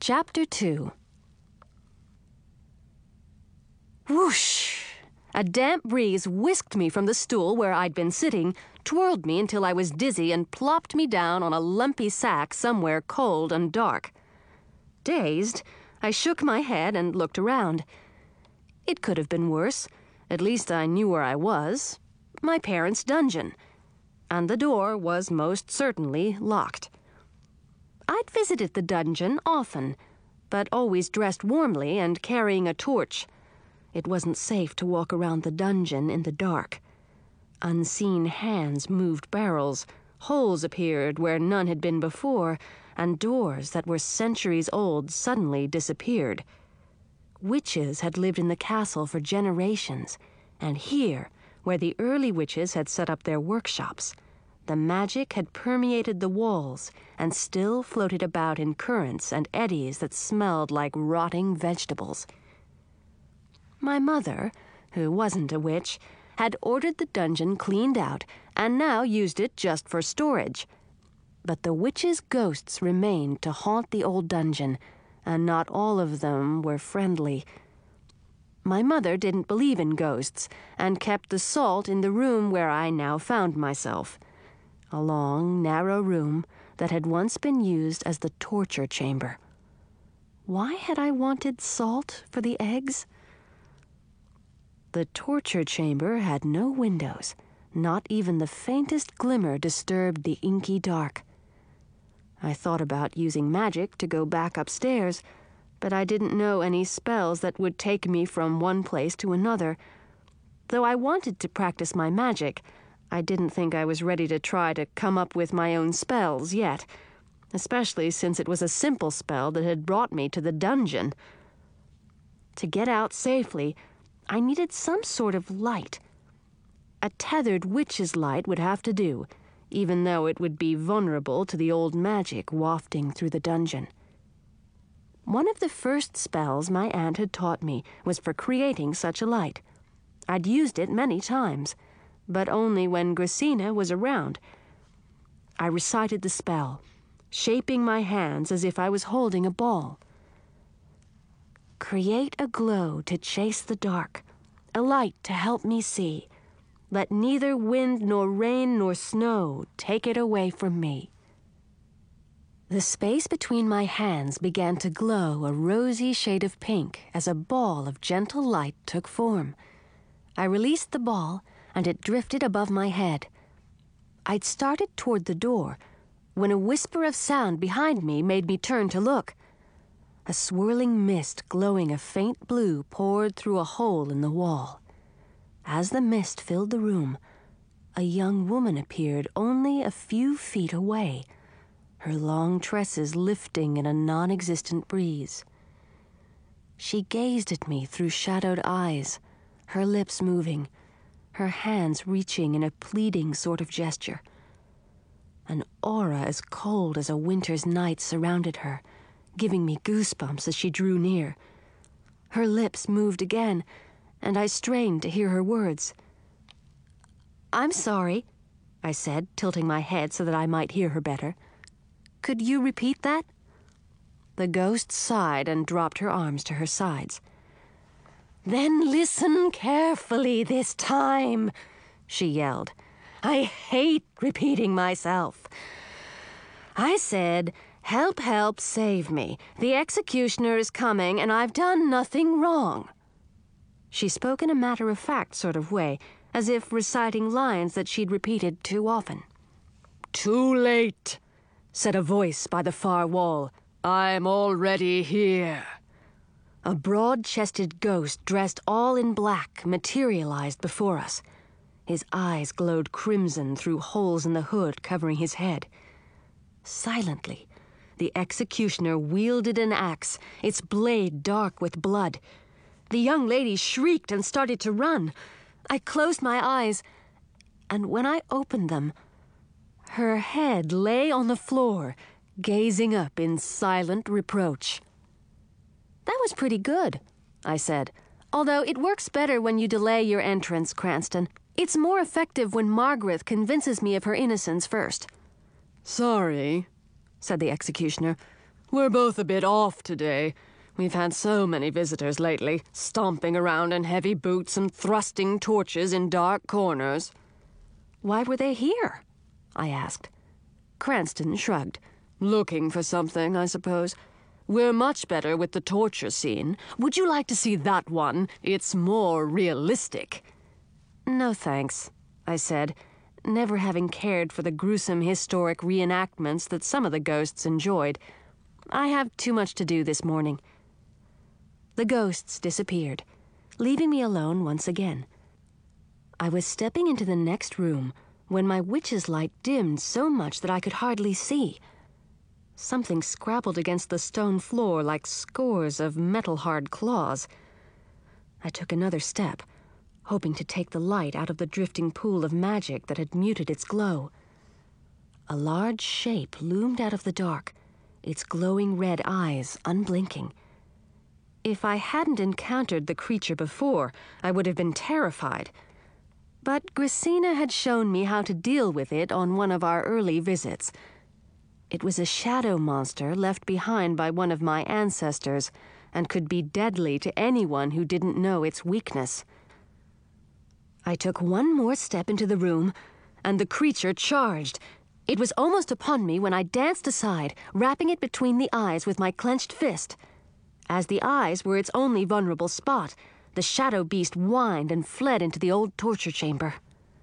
Chapter 2. Whoosh! A damp breeze whisked me from the stool where I'd been sitting, twirled me until I was dizzy, and plopped me down on a lumpy sack somewhere cold and dark. Dazed, I shook my head and looked around. It could have been worse. At least I knew where I was. My parents' dungeon. And the door was most certainly locked. I'd visited the dungeon often, but always dressed warmly and carrying a torch. It wasn't safe to walk around the dungeon in the dark. Unseen hands moved barrels, holes appeared where none had been before, and doors that were centuries old suddenly disappeared. Witches had lived in the castle for generations, and here, where the early witches had set up their workshops, the magic had permeated the walls and still floated about in currents and eddies that smelled like rotting vegetables. My mother, who wasn't a witch, had ordered the dungeon cleaned out and now used it just for storage. But the witches' ghosts remained to haunt the old dungeon, and not all of them were friendly. My mother didn't believe in ghosts and kept the salt in the room where I now found myself. A long, narrow room that had once been used as the torture chamber. Why had I wanted salt for the eggs? The torture chamber had no windows. Not even the faintest glimmer disturbed the inky dark. I thought about using magic to go back upstairs, but I didn't know any spells that would take me from one place to another. Though I wanted to practice my magic, I didn't think I was ready to try to come up with my own spells yet, especially since it was a simple spell that had brought me to the dungeon. To get out safely, I needed some sort of light. A tethered witch's light would have to do, even though it would be vulnerable to the old magic wafting through the dungeon. One of the first spells my aunt had taught me was for creating such a light. I'd used it many times, but only when Gracina was around. I recited the spell, shaping my hands as if I was holding a ball. Create a glow to chase the dark, a light to help me see. Let neither wind nor rain nor snow take it away from me. The space between my hands began to glow a rosy shade of pink as a ball of gentle light took form. I released the ball, and it drifted above my head. I'd started toward the door when a whisper of sound behind me made me turn to look. A swirling mist glowing a faint blue poured through a hole in the wall. As the mist filled the room, a young woman appeared only a few feet away, her long tresses lifting in a non-existent breeze. She gazed at me through shadowed eyes, her lips moving, her hands reaching in a pleading sort of gesture. An aura as cold as a winter's night surrounded her, giving me goosebumps as she drew near. Her lips moved again, and I strained to hear her words. "I'm sorry," I said, tilting my head so that I might hear her better. "Could you repeat that?" The ghost sighed and dropped her arms to her sides. "Then listen carefully this time," she yelled. "I hate repeating myself. I said, 'Help, help, save me. The executioner is coming, and I've done nothing wrong.'" She spoke in a matter-of-fact sort of way, as if reciting lines that she'd repeated too often. "Too late," said a voice by the far wall. "I'm already here." A broad-chested ghost dressed all in black materialized before us. His eyes glowed crimson through holes in the hood covering his head. Silently, the executioner wielded an axe, its blade dark with blood. The young lady shrieked and started to run. I closed my eyes, and when I opened them, her head lay on the floor, gazing up in silent reproach. "That was pretty good," I said, "although it works better when you delay your entrance, Cranston. It's more effective when Margaret convinces me of her innocence first." "Sorry," said the executioner. We're both a bit off today. We've had so many visitors lately, stomping around in heavy boots and thrusting torches in dark corners." "Why were they here?" I asked. Cranston shrugged. "Looking for something, I suppose. We're much better with the torture scene. Would you like to see that one? It's more realistic." "No, thanks," I said, never having cared for the gruesome historic reenactments that some of the ghosts enjoyed. "I have too much to do this morning." The ghosts disappeared, leaving me alone once again. I was stepping into the next room when my witch's light dimmed so much that I could hardly see. Something scrabbled against the stone floor like scores of metal-hard claws. I took another step, hoping to take the light out of the drifting pool of magic that had muted its glow. A large shape loomed out of the dark, its glowing red eyes unblinking. If I hadn't encountered the creature before, I would have been terrified. But Gracina had shown me how to deal with it on one of our early visits. It was a shadow monster left behind by one of my ancestors and could be deadly to anyone who didn't know its weakness. I took one more step into the room, and the creature charged. It was almost upon me when I danced aside, wrapping it between the eyes with my clenched fist. As the eyes were its only vulnerable spot, the shadow beast whined and fled into the old torture chamber.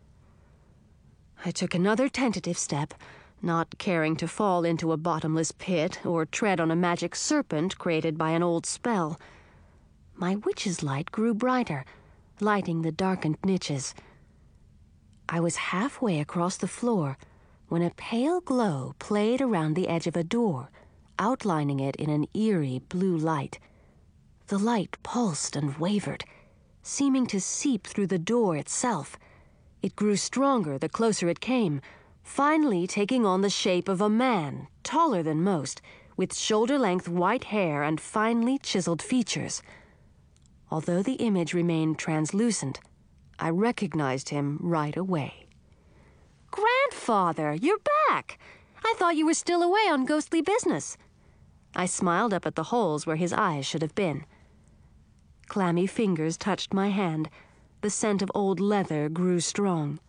I took another tentative step, not caring to fall into a bottomless pit or tread on a magic serpent created by an old spell. My witch's light grew brighter, lighting the darkened niches. I was halfway across the floor when a pale glow played around the edge of a door, outlining it in an eerie blue light. The light pulsed and wavered, seeming to seep through the door itself. It grew stronger the closer it came, finally taking on the shape of a man, taller than most, with shoulder-length white hair and finely chiseled features. Although the image remained translucent, I recognized him right away. "Grandfather, you're back! I thought you were still away on ghostly business." I smiled up at the holes where his eyes should have been. Clammy fingers touched my hand. The scent of old leather grew strong.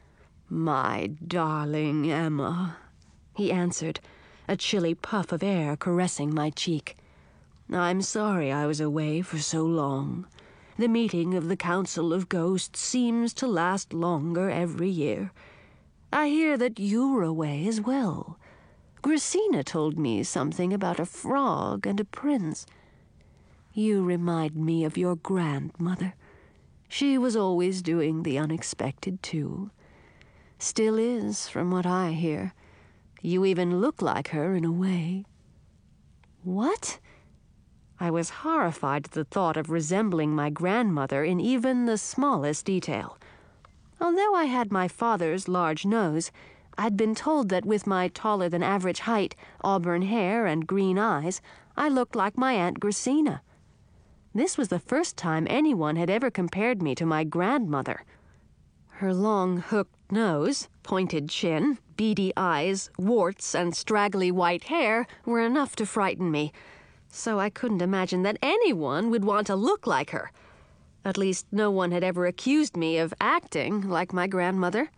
"My darling Emma," he answered, a chilly puff of air caressing my cheek. "I'm sorry I was away for so long. The meeting of the Council of Ghosts seems to last longer every year. I hear that you were away as well. Gracina told me something about a frog and a prince. You remind me of your grandmother. She was always doing the unexpected, too. Still is, from what I hear. You even look like her in a way." "What?" I was horrified at the thought of resembling my grandmother in even the smallest detail. Although I had my father's large nose, I'd been told that with my taller-than-average height, auburn hair, and green eyes, I looked like my Aunt Gracina. This was the first time anyone had ever compared me to my grandmother. Her long, hooked nose, pointed chin, beady eyes, warts, and straggly white hair were enough to frighten me, so I couldn't imagine that anyone would want to look like her. At least no one had ever accused me of acting like my grandmother.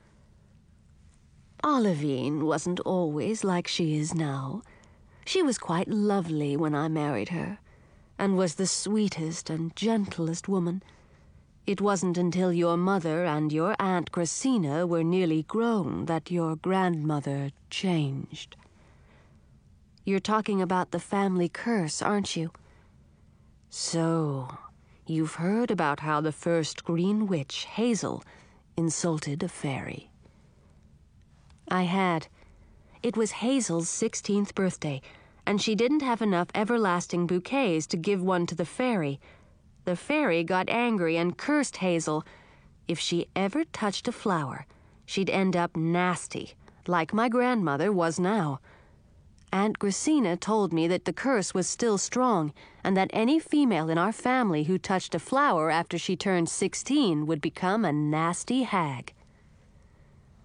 Olivine wasn't always like she is now. She was quite lovely when I married her, and was the sweetest and gentlest woman. It wasn't until your mother and your Aunt Gracina were nearly grown that your grandmother changed. You're talking about the family curse, aren't you? So, you've heard about how the first Green Witch, Hazel, insulted a fairy. I had. It was Hazel's 16th birthday, and she didn't have enough everlasting bouquets to give one to the fairy. The fairy got angry and cursed Hazel. If she ever touched a flower, she'd end up nasty, like my grandmother was now. Aunt Gracina told me that the curse was still strong, and that any female in our family who touched a flower after she turned 16 would become a nasty hag.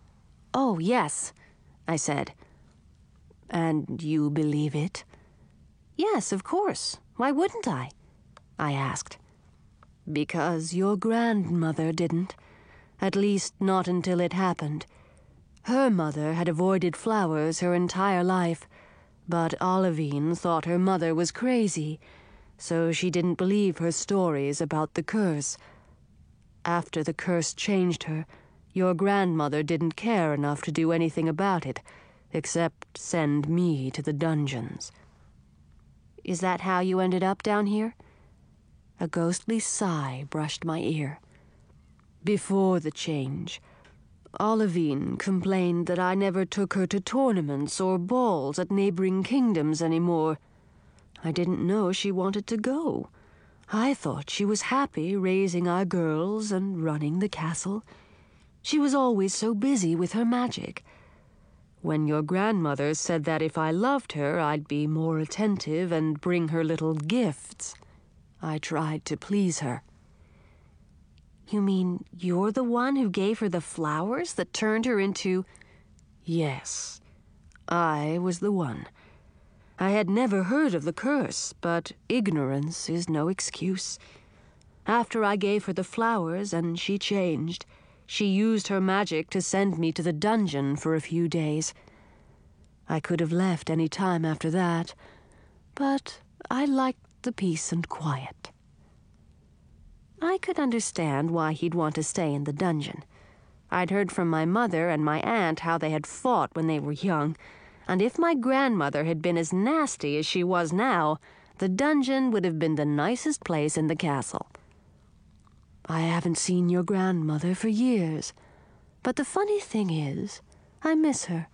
"Oh, yes," I said. "And you believe it?" Yes, of course. Why wouldn't I? I asked. Because your grandmother didn't. At least not until it happened. Her mother had avoided flowers her entire life, but Olivine thought her mother was crazy, so she didn't believe her stories about the curse. After the curse changed her, your grandmother didn't care enough to do anything about it, except send me to the dungeons. Is that how you ended up down here? A ghostly sigh brushed my ear. Before the change, Olivine complained that I never took her to tournaments or balls at neighboring kingdoms anymore. I didn't know she wanted to go. I thought she was happy raising our girls and running the castle. She was always so busy with her magic. When your grandmother said that if I loved her, I'd be more attentive and bring her little gifts, I tried to please her. You mean you're the one who gave her the flowers that turned her into... Yes, I was the one. I had never heard of the curse, but ignorance is no excuse. After I gave her the flowers and she changed, she used her magic to send me to the dungeon for a few days. I could have left any time after that, but I liked the peace and quiet. I could understand why he'd want to stay in the dungeon. I'd heard from my mother and my aunt how they had fought when they were young, and if my grandmother had been as nasty as she was now, the dungeon would have been the nicest place in the castle. I haven't seen your grandmother for years, but the funny thing is, I miss her.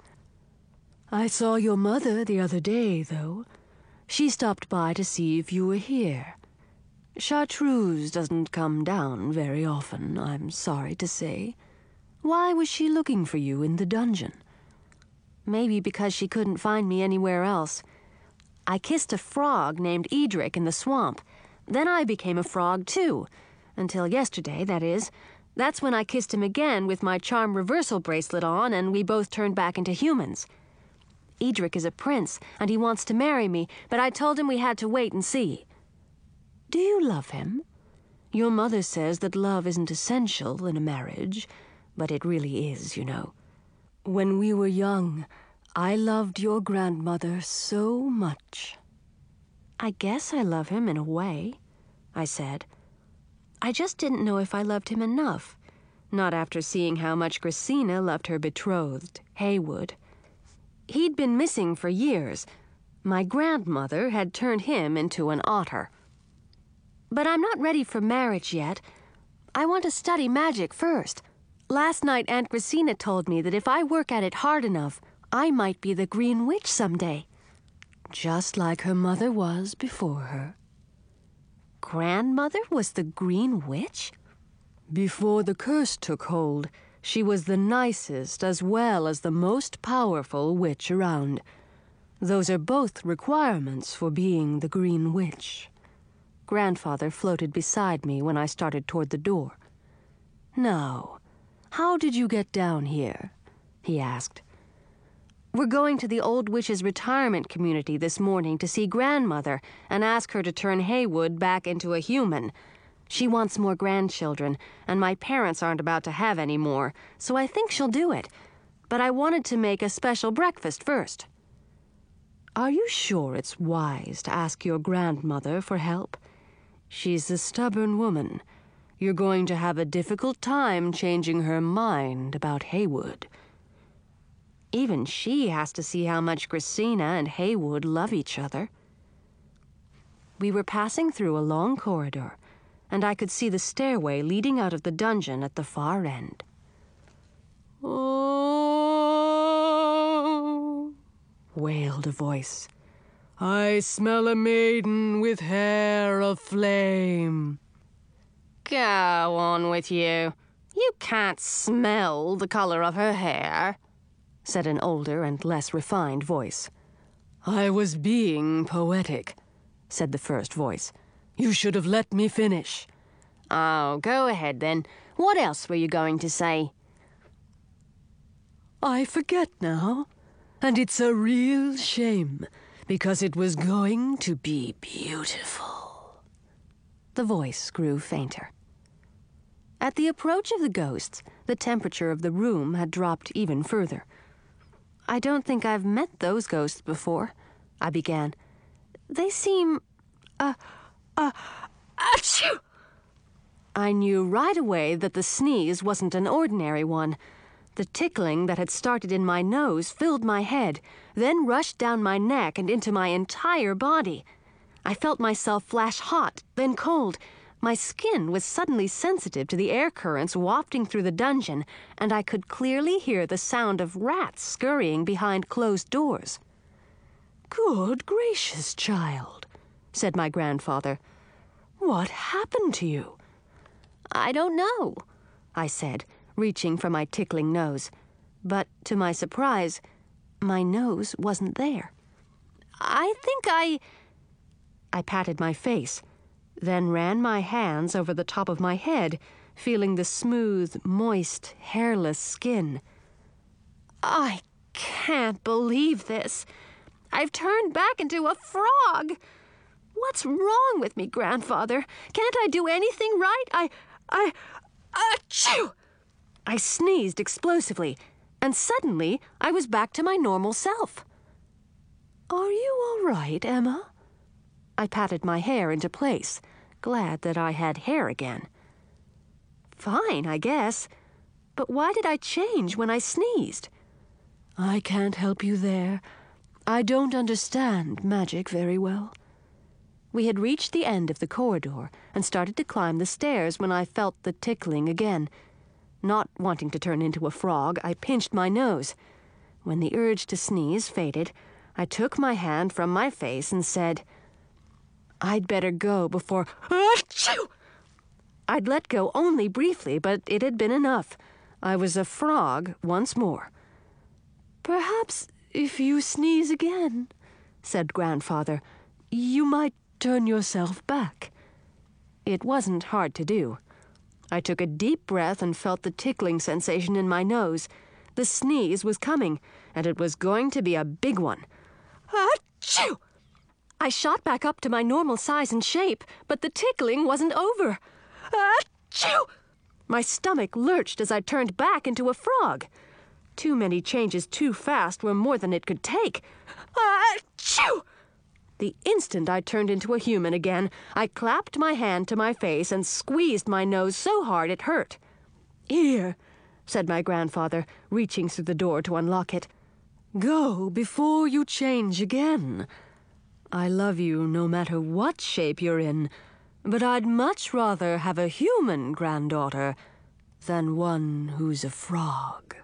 I saw your mother the other day, though. She stopped by to see if you were here. Chartreuse doesn't come down very often, I'm sorry to say. Why was she looking for you in the dungeon? Maybe because she couldn't find me anywhere else. I kissed a frog named Edric in the swamp. Then I became a frog, too. Until yesterday, that is. That's when I kissed him again with my charm reversal bracelet on, and we both turned back into humans. Edric is a prince, and he wants to marry me, but I told him we had to wait and see. Do you love him? Your mother says that love isn't essential in a marriage, but it really is, you know. When we were young, I loved your grandmother so much. I guess I love him in a way, I said. I just didn't know if I loved him enough, not after seeing how much Grisina loved her betrothed, Haywood. He'd been missing for years. My grandmother had turned him into an otter. But I'm not ready for marriage yet. I want to study magic first. Last night, Aunt Grisina told me that if I work at it hard enough, I might be the Green Witch someday. Just like her mother was before her. Grandmother was the Green Witch? Before the curse took hold, she was the nicest as well as the most powerful witch around. Those are both requirements for being the Green Witch. Grandfather floated beside me when I started toward the door. Now, how did you get down here? He asked. We're going to the old witch's retirement community this morning to see Grandmother and ask her to turn Haywood back into a human. She wants more grandchildren, and my parents aren't about to have any more, so I think she'll do it. But I wanted to make a special breakfast first. Are you sure it's wise to ask your grandmother for help? She's a stubborn woman. You're going to have a difficult time changing her mind about Haywood. Even she has to see how much Grisina and Haywood love each other. We were passing through a long corridor, and I could see the stairway leading out of the dungeon at the far end. Oh, wailed a voice. I smell a maiden with hair of flame. Go on with you. You can't smell the color of her hair, said an older and less refined voice. I was being poetic, said the first voice. You should have let me finish. Oh, go ahead then. What else were you going to say? I forget now, and it's a real shame. because it was going to be beautiful." The voice grew fainter. At the approach of the ghosts, the temperature of the room had dropped even further. "I don't think I've met those ghosts before," I began. "They seem... achoo!" I knew right away that the sneeze wasn't an ordinary one. The tickling that had started in my nose filled my head, then rushed down my neck and into my entire body. I felt myself flash hot, then cold. My skin was suddenly sensitive to the air currents wafting through the dungeon, and I could clearly hear the sound of rats scurrying behind closed doors. "Good gracious, child," said my grandfather. "What happened to you?" "I don't know," I said, reaching for my tickling nose. But to my surprise, my nose wasn't there. "I think I patted my face, then ran my hands over the top of my head, feeling the smooth, moist, hairless skin. "I can't believe this. I've turned back into a frog. What's wrong with me, Grandfather? Can't I do anything right? Achoo!" I sneezed explosively, and suddenly I was back to my normal self. "Are you all right, Emma?" I patted my hair into place, glad that I had hair again. "Fine, I guess. But why did I change when I sneezed?" "I can't help you there. I don't understand magic very well." We had reached the end of the corridor and started to climb the stairs when I felt the tickling again. Not wanting to turn into a frog, I pinched my nose. When the urge to sneeze faded, I took my hand from my face and said, "I'd better go before..." Achoo! I'd let go only briefly, but it had been enough. I was a frog once more. "Perhaps if you sneeze again," said Grandfather, "you might turn yourself back." It wasn't hard to do. I took a deep breath and felt the tickling sensation in my nose. The sneeze was coming, and it was going to be a big one. Achoo! I shot back up to my normal size and shape, but the tickling wasn't over. Achoo! My stomach lurched as I turned back into a frog. Too many changes too fast were more than it could take. Achoo! The instant I turned into a human again, I clapped my hand to my face and squeezed my nose so hard it hurt. "Here," said my grandfather, reaching through the door to unlock it. "Go before you change again. I love you no matter what shape you're in, but I'd much rather have a human granddaughter than one who's a frog."